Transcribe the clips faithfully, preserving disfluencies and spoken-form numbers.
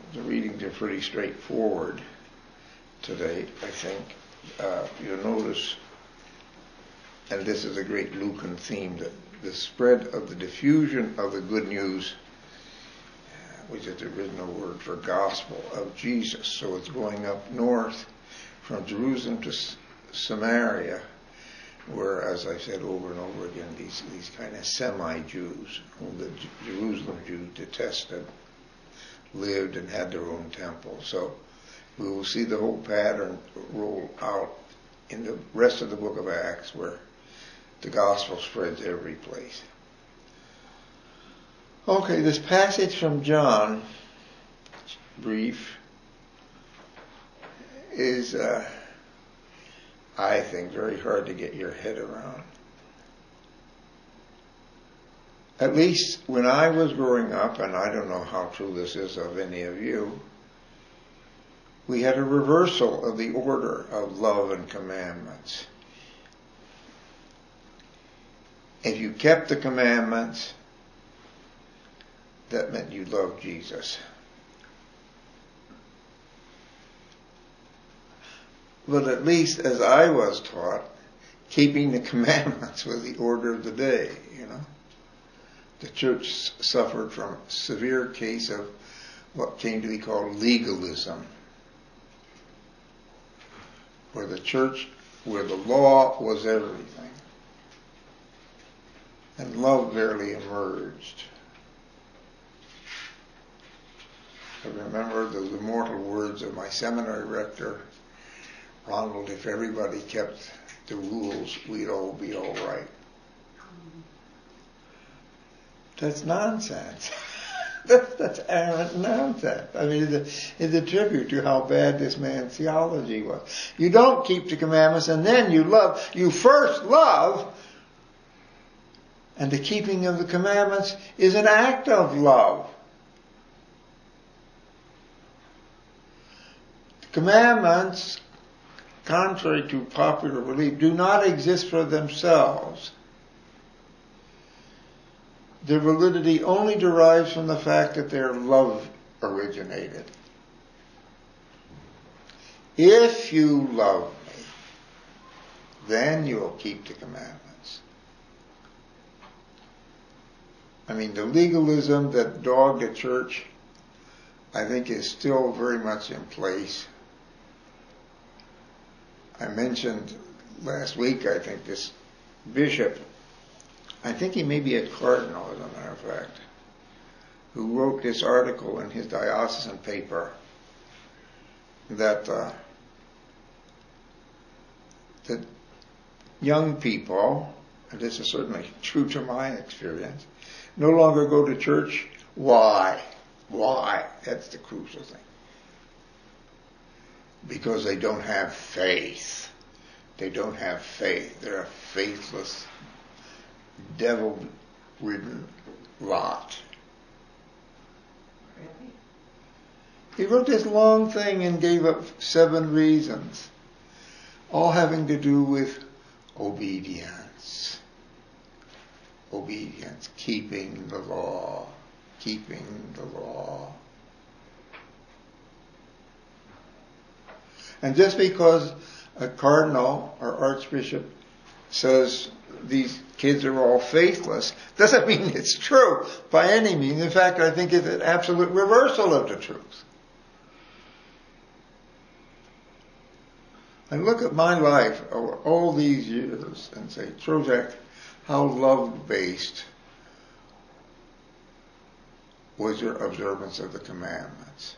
the readings are pretty straightforward today, I think. Uh, you'll notice, and this is a great Lucan theme, that the spread of the diffusion of the good news, which is the original word for gospel of Jesus. So it's going up north from Jerusalem to S- Samaria, where, as I said over and over again, these, these kind of semi-Jews, whom the J- Jerusalem Jews detested, lived and had their own temple. So we will see the whole pattern roll out in the rest of the book of Acts, where the gospel spreads every place. Okay, this passage from John, brief, is, uh, I think, very hard to get your head around. At least when I was growing up, and I don't know how true this is of any of you, we had a reversal of the order of love and commandments. If you kept the commandments, that meant you loved Jesus. But at least as I was taught, keeping the commandments was the order of the day, you know. The church suffered from a severe case of what came to be called legalism, where the church, where the law was everything, and love barely emerged. I remember the immortal words of my seminary rector, Ronald, if everybody kept the rules, we'd all be all right. That's nonsense. that's, that's arrant nonsense. I mean, it's a, it's a tribute to how bad this man's theology was. You don't keep the commandments and then you love. You first love, and the keeping of the commandments is an act of love. Commandments, contrary to popular belief, do not exist for themselves. Their validity only derives from the fact that their love originated. If you love me, then you'll keep the commandments. I mean, the legalism that dogged the church, I think, is still very much in place. I mentioned last week, I think, this bishop, I think he may be a cardinal, as a matter of fact, who wrote this article in his diocesan paper that uh, that young people, and this is certainly true to my experience, no longer go to church. Why? Why? That's the crucial thing. Because they don't have faith. They don't have faith. They're a faithless, devil-ridden lot. Really? He wrote this long thing and gave up seven reasons, all having to do with obedience. Obedience, keeping the law, keeping the law. And just because a cardinal or archbishop says these kids are all faithless doesn't mean it's true by any means. In fact, I think it's an absolute reversal of the truth. I look at my life over all these years and say, Trojack, how love-based was your observance of the commandments?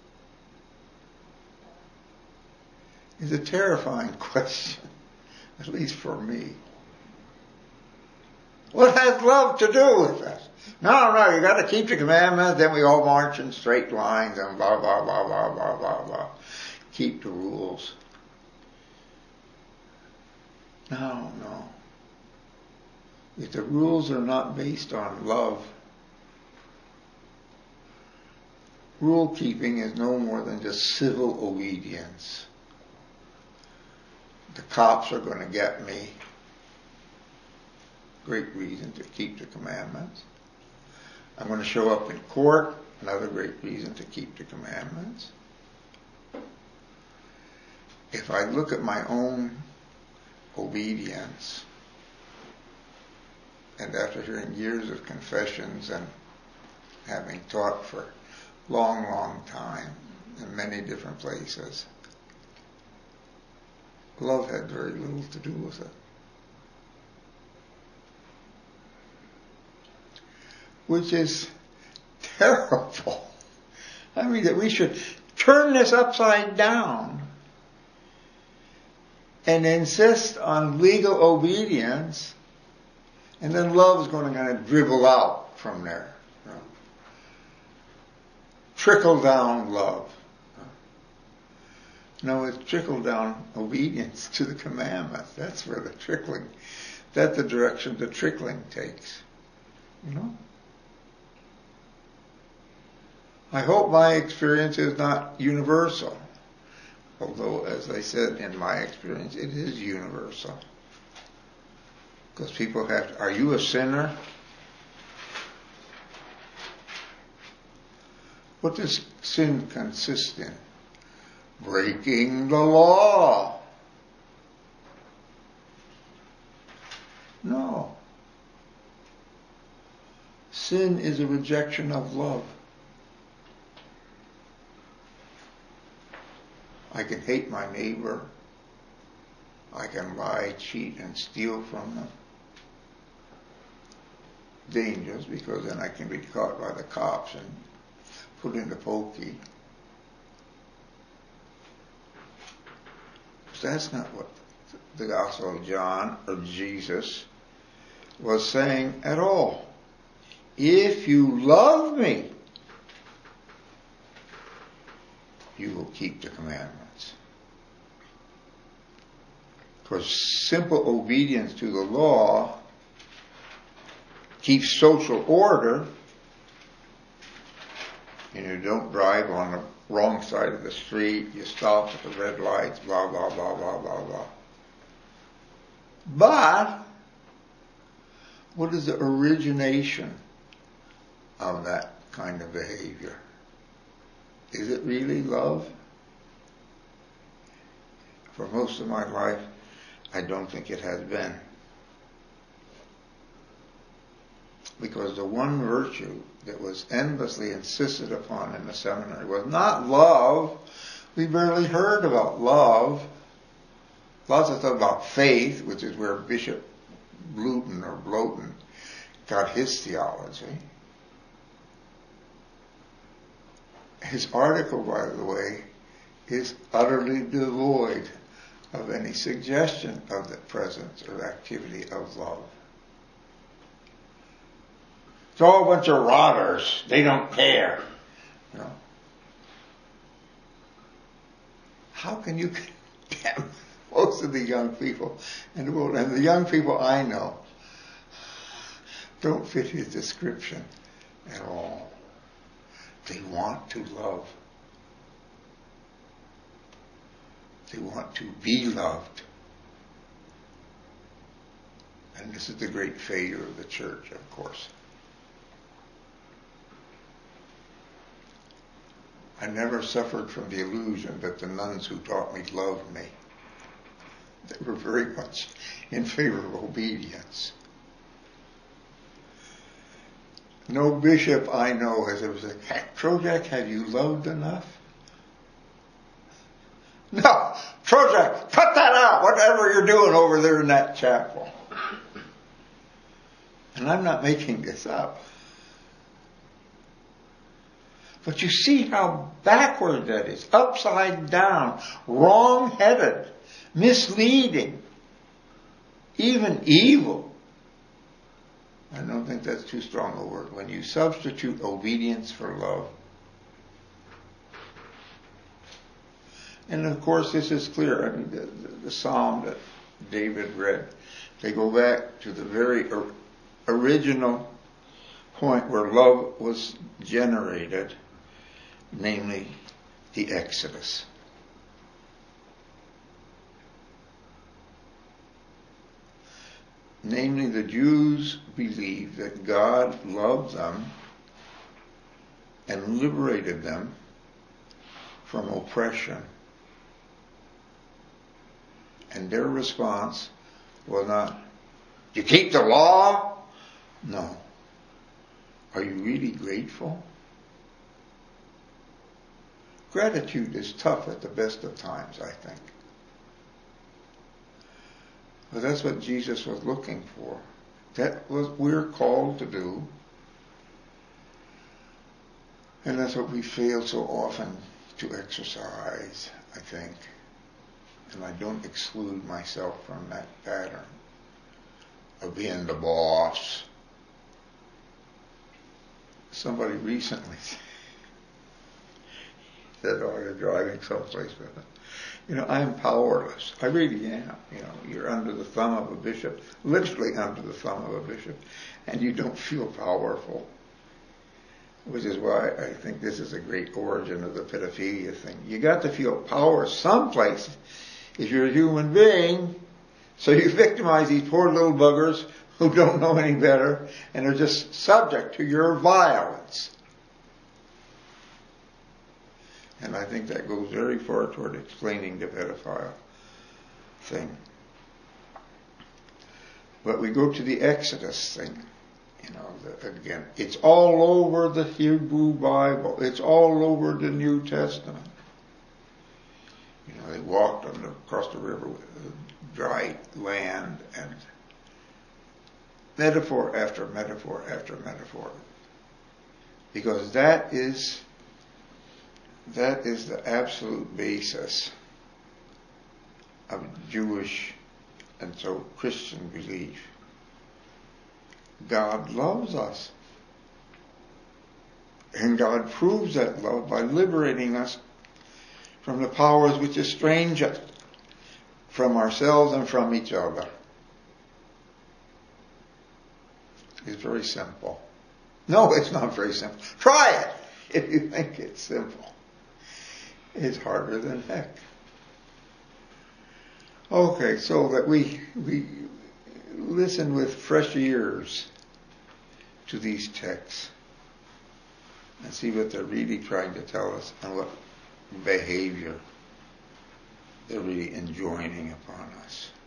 It's a terrifying question, at least for me. What has love to do with that? No, no, you got to keep the commandments, then we all march in straight lines and blah, blah, blah, blah, blah, blah, blah. Keep the rules. No, no. If the rules are not based on love, rule keeping is no more than just civil obedience. The cops are going to get me. Great reason to keep the commandments. I'm going to show up in court. another great reason to keep the commandments. If I look at my own obedience, and after hearing years of confessions and having taught for a long, long time in many different places, love had very little to do with it. Which is terrible. I mean, that we should turn this upside down and insist on legal obedience, and then love is going to kind of dribble out from there. You know? Trickle down love. No, it's trickle down obedience to the commandments. That's where the trickling, that's the direction the trickling takes. You know? I hope my experience is not universal. Although, as I said, in my experience, it is universal. Because people have to, are you a sinner? What does sin consist in? Breaking the law. No. Sin is a rejection of love. I can hate my neighbor. I can lie, cheat, and steal from them. Dangerous, because then I can be caught by the cops and put in the pokey. But that's not what the Gospel of John or Jesus was saying at all. If you love me, you will keep the commandments. Because simple obedience to the law keeps social order. You know, don't drive on the wrong side of the street, you stop at the red lights, blah, blah, blah, blah, blah, blah. But, what is the origination of that kind of behavior? Is it really love? For most of my life, I don't think it has been. Because the one virtue that was endlessly insisted upon in the seminary was not love. We barely heard about love. Lots of stuff about faith, which is where Bishop Bluton or Bloten got his theology. His article, by the way, is utterly devoid of any suggestion of the presence or activity of love. It's all a bunch of rotters. They don't care. You know? How can you condemn most of the young people in the world? And the young people I know don't fit his description at all. They want to love. They want to be loved. And this is the great failure of the church, of course. I never suffered from the illusion that the nuns who taught me loved me. They were very much in favor of obedience. No bishop I know has ever said, Trojak, have you loved enough? No, Trojak, cut that out, whatever you're doing over there in that chapel. And I'm not making this up. But you see how backward that is, upside down, wrong-headed, misleading, even evil. I don't think that's too strong a word. When you substitute obedience for love. And of course this is clear. I mean, the, the, the psalm that David read, they go back to the very or, original point where love was generated, namely the Exodus. Namely, the Jews believed that God loved them and liberated them from oppression. And their response was not, "You keep the law?" No. "Are you really grateful?" Gratitude is tough at the best of times, I think. But that's what Jesus was looking for. That was what we're called to do. And that's what we fail so often to exercise, I think. And I don't exclude myself from that pattern of being the boss. Somebody recently said, "Oh, you're driving someplace with it. You know, I'm powerless. I really am. You know, you're under the thumb of a bishop, literally under the thumb of a bishop, and you don't feel powerful." Which is why I think this is a great origin of the pedophilia thing. You got to feel power someplace if you're a human being. So you victimize these poor little buggers who don't know any better and are just subject to your violence. And I think that goes very far toward explaining the pedophile thing. But we go to the Exodus thing. You know, the, again, it's all over the Hebrew Bible. It's all over the New Testament. You know, they walked on the, across the river with dry land, and metaphor after metaphor after metaphor. Because that is that is the absolute basis of Jewish and so Christian belief. God loves us. And God proves that love by liberating us from the powers which estrange us from ourselves and from each other. It's very simple. No, it's not very simple. Try it if you think it's simple. It's harder than heck. Okay, so that we we listen with fresh ears to these texts and see what they're really trying to tell us and what behavior they're really enjoining upon us.